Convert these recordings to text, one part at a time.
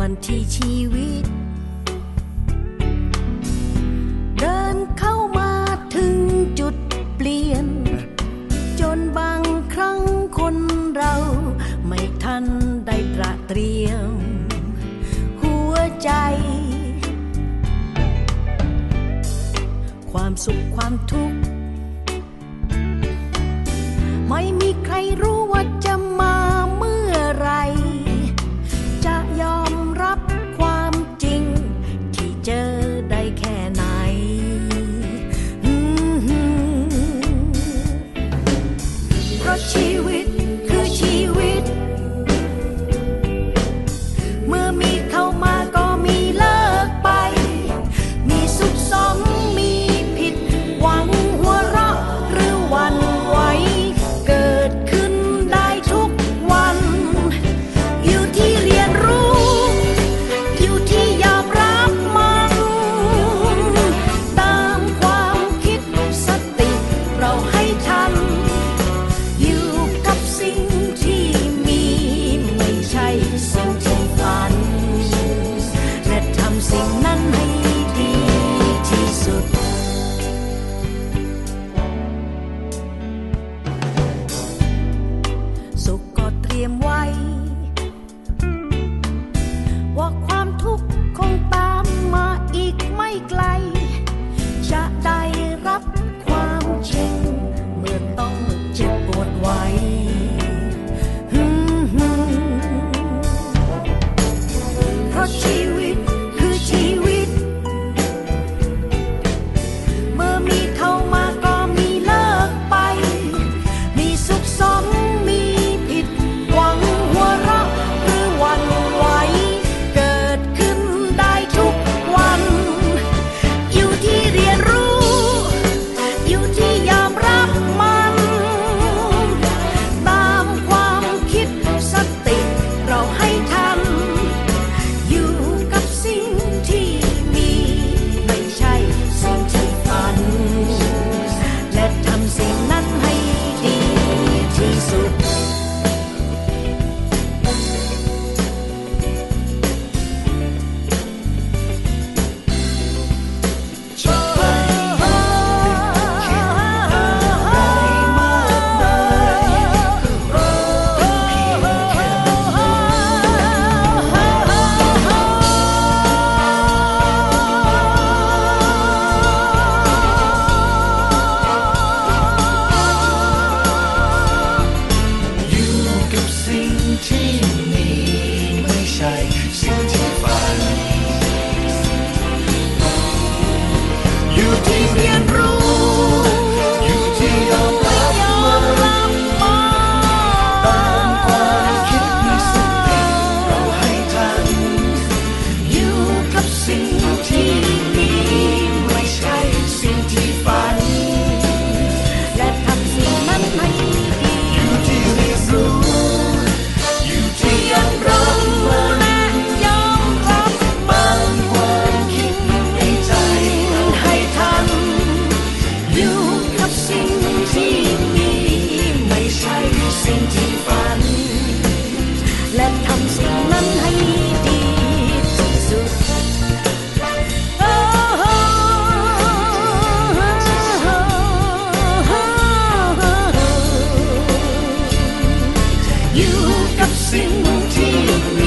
วันที่ชีวิตเดินเข้ามาถึงจุดเปลี่ยนจนบางครั้งคนเราไม่ทันได้ตระเตรียมหัวใจความสุขความทุกข์ไม่มีใครรู้ว่าจะมาเมื่อไรจะยอมรับความจริงที่เจอได้แค่ไหนเพราะชีวิตคือชีวิตเมื่อมีเข้ามาก็มีเลิกไปมีสุขสมมีผิดหวังหัวเราะหรือหวั่นไหวเกิดขึ้นได้ทุกวันอยู่ที่เรียนรู้อยู่ที่ยอมรับมันตามความคิดสติเราให้ทันอยู่กับสิ่งที่มีไม่ใช่สิ่งที่ฝันและทำสิ่งนั้นให้ดีที่สุดสุขก็เตรียมไว้ว่าความทุกข์คงตามมาอีกไม่ไกลจะได้รับความจริงเมื่อต้องเจ็บปวดไว้เพราะชีวิตคือชีวิตเมื่อมีเข้ามาก็มีเลิกไปมีสุขสมมีผิดหวังหัวเราะหรือหวั่นไหวเกิดขึ้นได้ทุกวันอยู่ที่เรียนรู้อยู่ที่ยอมรับมันตามความคิดสติเราให้ทันอยู่กับสิ่งที่มีไม่ใช่สิ่งที่ฝันและทำสิ่งนั้นให้ดีที่สุด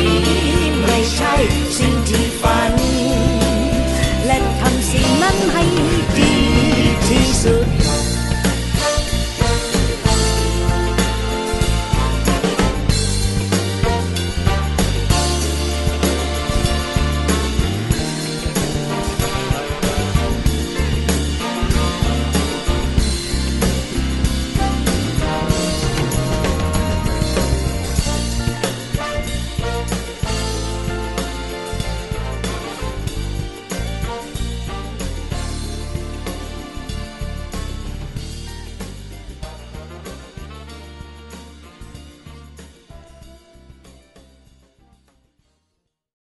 สิ่งที่ฝันและทำสิ่งนั้นให้